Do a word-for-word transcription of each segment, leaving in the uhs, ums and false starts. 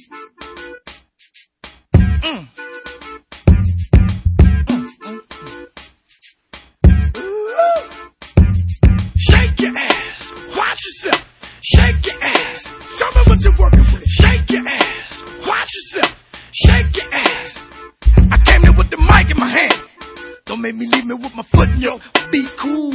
Mm. Mm, mm, mm. Shake your ass, watch yourself. Shake your ass, show me what you're working with. Shake your ass, watch yourself. Shake your ass. I came here with the mic in my hand. Don't make me leave me with my foot in your. Be cool.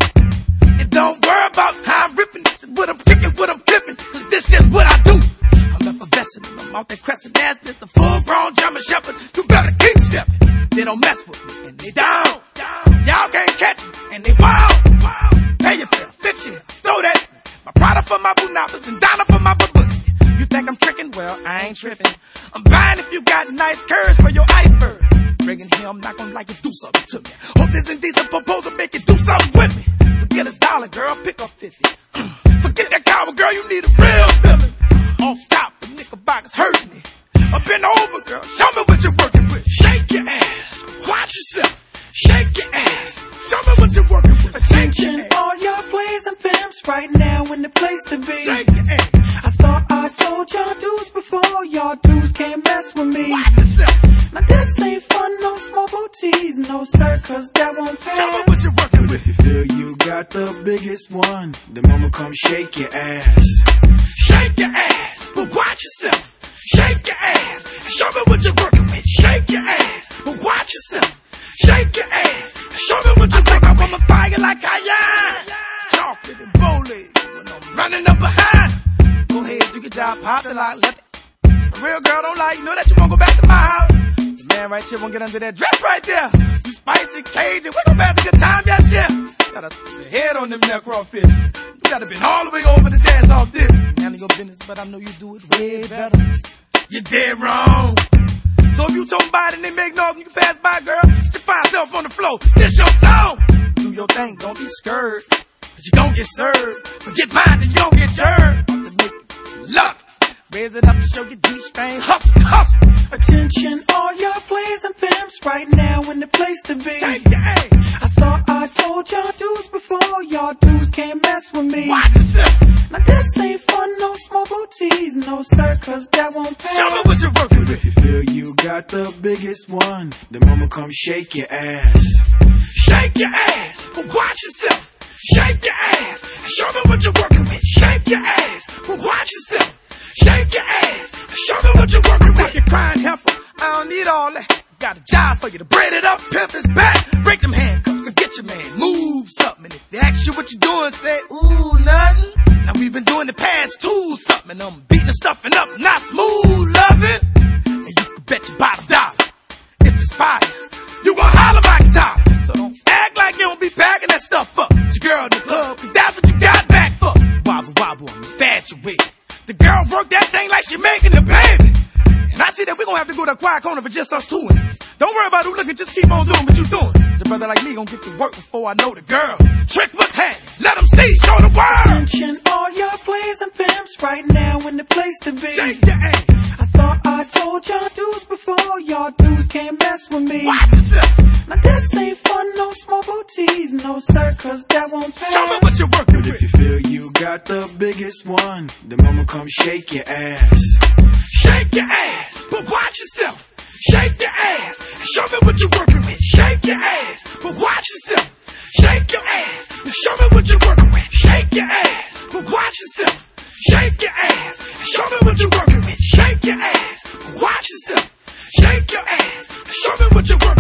And don't worry about how I'm ripping. This is what I'm kicking, what I'm flipping. Cause this just what I do. I'm effervescent and I'm out there crescent ass. This a full grown German shepherd. You better keep stepping. They don't mess with me and they down. Y'all can't catch me and they wild. Pay your fare, fix your hair, throw that. My Prada for my Bunapas and Donna for my babooks. You think I'm tricking? Well, I ain't tripping. I'm buying if you got nice curves for your iceberg. Bringing here, I'm not gonna like it, do something to me. Hope this indecent proposal make you do something with me. Forget a dollar, girl, pick up fifty. Forget that coward, girl, you need a real feeling. Off top, the knickerbockers hurting me. Up and over, girl, show me what you're working with. Shake your ass, watch yourself. Shake your ass, show me what you're working with. Attention, all y'all plays and pimps right now in the place to be. Shake your ass. I thought I told y'all dudes before, y'all dudes can't mess with me. Watch yourself. Now this ain't fun, no small booties, no sir, cause that won't pass. Show me what you're working But with. if you feel you got the biggest one, then mama come shake your ass. Shake your ass, but watch yourself. Shake your ass, and show me what you're working with. Shake your ass, but watch yourself. Shake your ass, and show me what you're working with. I'm a fire like I am. Chocolate and bowling, when I'm running up behind. Go ahead, do your job, pop the lock, left it. A real girl don't lie, you know that you won't go back to my house. The man right here won't get under that dress right there. You spicy Cajun, we gon' pass a good time, yes, yeah. Got a the head on them neck crawfish. You gotta been all the way over to dance off this. Handle your business, but I know you do it way better. You're dead wrong. So if you talking about it and they make noise and you can pass by, girl, get your fine self on the floor. This your song. Do your thing, don't be scared. Cause you gon' get served. Forget mine, then you don't get jerked. To make you love it. Raise it up to show your G-string. Hustle, hustle. Attention, all y'all plays and pimps right now in the place to be. Take your ass. I thought I told y'all dudes before, y'all dudes can't mess with me. Watch yourself. Now this ain't fun, no small booties, no sir, cause that won't pass. Show me what you're working But with. if you feel you got the biggest one, then mama come shake your ass. Shake your ass, but watch yourself. Shake your ass, and show me what you're working with. Shake your ass, but watch yourself. Shake your ass, and show me what you're working with. You're crying heifer, I don't need all that. Got a job for you to braid it up, pimp his back. Break them handcuffs, forget your man, move something. And if they ask you what you doing, say, ooh, nothing. Now we've been doing the past two something. And I'm beating the stuffing up, not smooth loving. And you can bet your bottom dollar. If it's fire, you gon' holler like a dollar. So don't act like you don't be packing that stuff up. It's your girl in the club, cause that's what you got back for. Wobble, wobble, I'm infatuated. The girl work that thing like she making the baby. And I see that we gon' have to go to a quiet corner for just us two. Don't worry about who looking, just keep on doing what you doing. Cause a brother like me gon' get to work before I know the girl. Trick what's happening, let them see, show the world. Attention, all y'all plays and pimps right now in the place to be. Shake your ass. I thought I told y'all dudes before, y'all dudes can't mess with me. Watch yourself. Now this ain't fun, no small booties, no sir, cause that won't pass. Show me what you're working But with. if you feel you got the biggest one, then mama come shake your ass. Shake your ass, but watch yourself. Shake your ass, and show me what you're working with. Shake your ass, but watch yourself. Shake your ass, and show me what you're working with. Shake your ass, but watch yourself. Shake your ass, and show me what you're working with. Shake your ass, but watch yourself. Shake your ass, and show me what you're working with.